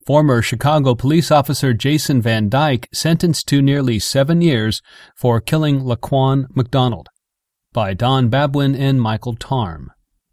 Former Chicago police officer Jason Van Dyke sentenced to nearly 7 years for killing Laquan McDonald. By Don Babwin and Michael Tarm.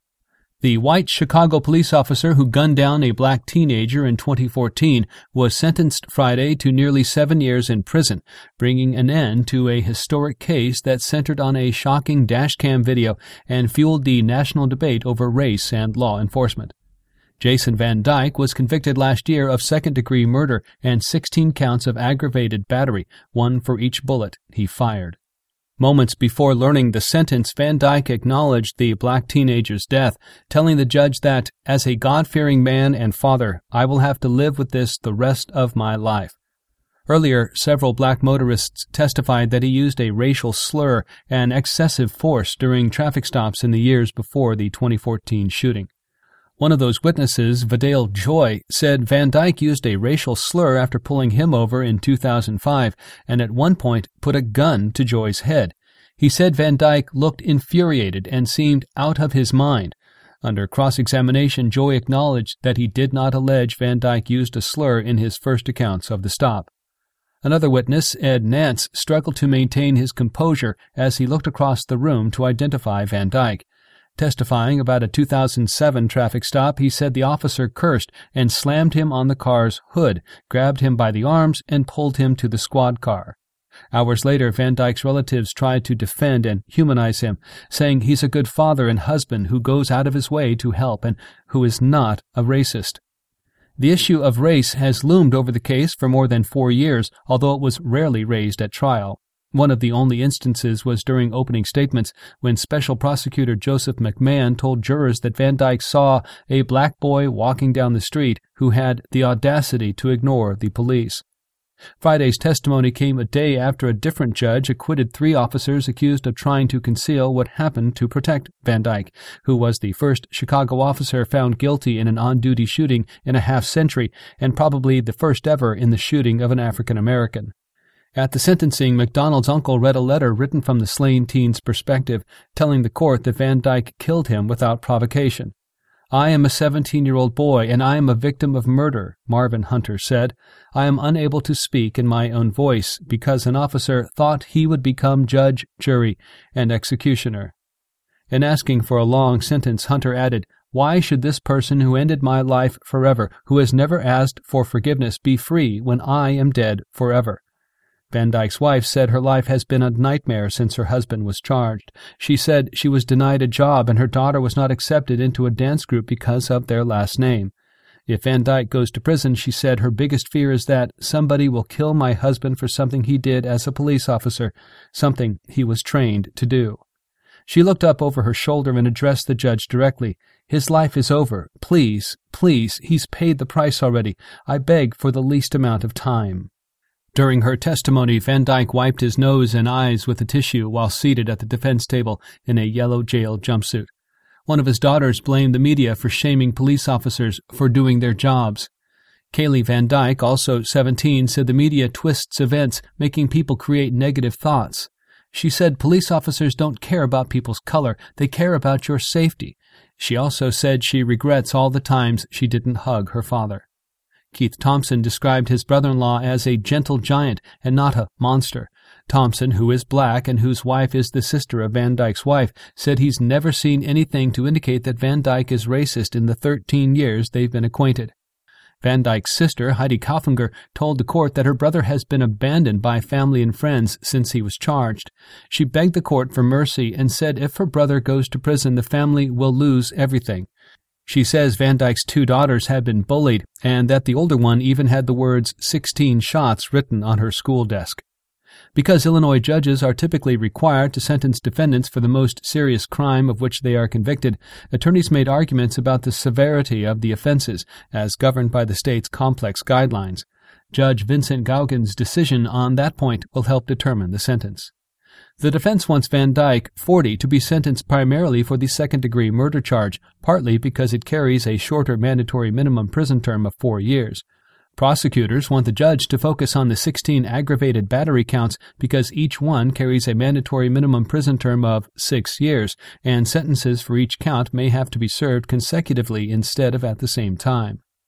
The white Chicago police officer who gunned down a black teenager in 2014 was sentenced Friday to nearly 7 years in prison, bringing an end to a historic case that centered on a shocking dashcam video and fueled the national debate over race and law enforcement. Jason Van Dyke was convicted last year of second-degree murder and 16 counts of aggravated battery, one for each bullet he fired. Moments before learning the sentence, Van Dyke acknowledged the black teenager's death, telling the judge that, as a God-fearing man and father, I will have to live with this the rest of my life. Earlier, several black motorists testified that he used a racial slur and excessive force during traffic stops in the years before the 2014 shooting. One of those witnesses, Vidal Joy, said Van Dyke used a racial slur after pulling him over in 2005 and at one point put a gun to Joy's head. He said Van Dyke looked infuriated and seemed out of his mind. Under cross-examination, Joy acknowledged that he did not allege Van Dyke used a slur in his first accounts of the stop. Another witness, Ed Nance, struggled to maintain his composure as he looked across the room to identify Van Dyke. Testifying about a 2007 traffic stop, he said the officer cursed and slammed him on the car's hood, grabbed him by the arms, and pulled him to the squad car. Hours later, Van Dyke's relatives tried to defend and humanize him, saying he's a good father and husband who goes out of his way to help and who is not a racist. The issue of race has loomed over the case for more than 4 years, although it was rarely raised at trial. One of the only instances was during opening statements when Special Prosecutor Joseph McMahon told jurors that Van Dyke saw a black boy walking down the street who had the audacity to ignore the police. Friday's testimony came a day after a different judge acquitted 3 officers accused of trying to conceal what happened to protect Van Dyke, who was the first Chicago officer found guilty in an on-duty shooting in a half-century and probably the first ever in the shooting of an African American. At the sentencing, McDonald's uncle read a letter written from the slain teen's perspective, telling the court that Van Dyke killed him without provocation. I am a 17-year-old boy, and I am a victim of murder, Marvin Hunter said. I am unable to speak in my own voice because an officer thought he would become judge, jury, and executioner. In asking for a long sentence, Hunter added, Why should this person who ended my life forever, who has never asked for forgiveness, be free when I am dead forever? Van Dyke's wife said her life has been a nightmare since her husband was charged. She said she was denied a job and her daughter was not accepted into a dance group because of their last name. If Van Dyke goes to prison, she said her biggest fear is that somebody will kill my husband for something he did as a police officer, something he was trained to do. She looked up over her shoulder and addressed the judge directly. His life is over. Please, please, he's paid the price already. I beg for the least amount of time. During her testimony, Van Dyke wiped his nose and eyes with a tissue while seated at the defense table in a yellow jail jumpsuit. One of his daughters blamed the media for shaming police officers for doing their jobs. Kaylee Van Dyke, also 17, said the media twists events, making people create negative thoughts. She said police officers don't care about people's color, they care about your safety. She also said she regrets all the times she didn't hug her father. Keith Thompson described his brother-in-law as a gentle giant and not a monster. Thompson, who is black and whose wife is the sister of Van Dyke's wife, said he's never seen anything to indicate that Van Dyke is racist in the 13 years they've been acquainted. Van Dyke's sister, Heidi Kauflinger, told the court that her brother has been abandoned by family and friends since he was charged. She begged the court for mercy and said if her brother goes to prison, the family will lose everything. She says Van Dyke's 2 daughters had been bullied and that the older one even had the words 16 shots written on her school desk. Because Illinois judges are typically required to sentence defendants for the most serious crime of which they are convicted, attorneys made arguments about the severity of the offenses as governed by the state's complex guidelines. Judge Vincent Gauguin's decision on that point will help determine the sentence. The defense wants Van Dyke, 40, to be sentenced primarily for the second-degree murder charge, partly because it carries a shorter mandatory minimum prison term of 4 years. Prosecutors want the judge to focus on the 16 aggravated battery counts because each one carries a mandatory minimum prison term of 6 years, and sentences for each count may have to be served consecutively instead of at the same time.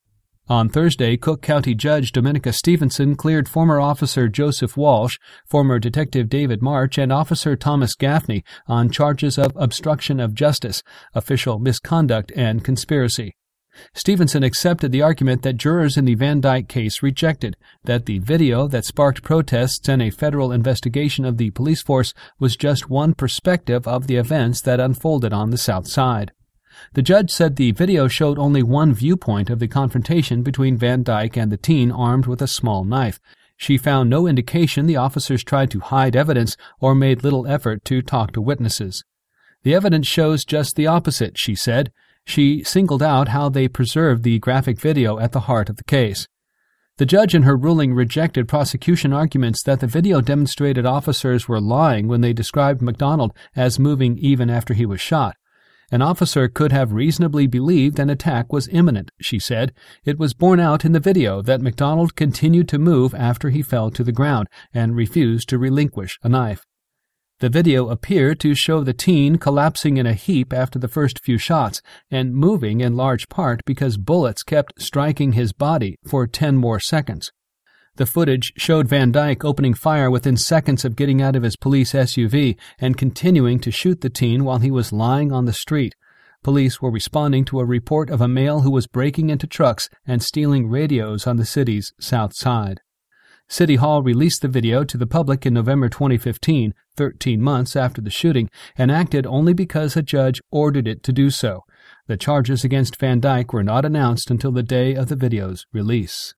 On Thursday, Cook County Judge Dominica Stevenson cleared former Officer Joseph Walsh, former Detective David March, and Officer Thomas Gaffney on charges of obstruction of justice, official misconduct, and conspiracy. Stevenson accepted the argument that jurors in the Van Dyke case rejected, that the video that sparked protests and a federal investigation of the police force was just one perspective of the events that unfolded on the South Side. The judge said the video showed only one viewpoint of the confrontation between Van Dyke and the teen armed with a small knife. She found no indication the officers tried to hide evidence or made little effort to talk to witnesses. The evidence shows just the opposite, she said. She singled out how they preserved the graphic video at the heart of the case. The judge in her ruling rejected prosecution arguments that the video demonstrated officers were lying when they described McDonald as moving even after he was shot. An officer could have reasonably believed an attack was imminent, she said. It was borne out in the video that McDonald continued to move after he fell to the ground and refused to relinquish a knife. The video appeared to show the teen collapsing in a heap after the first few shots and moving in large part because bullets kept striking his body for 10 more seconds. The footage showed Van Dyke opening fire within seconds of getting out of his police SUV and continuing to shoot the teen while he was lying on the street. Police were responding to a report of a male who was breaking into trucks and stealing radios on the city's South Side. City Hall released the video to the public in November 2015, 13 months after the shooting, and acted only because a judge ordered it to do so. The charges against Van Dyke were not announced until the day of the video's release.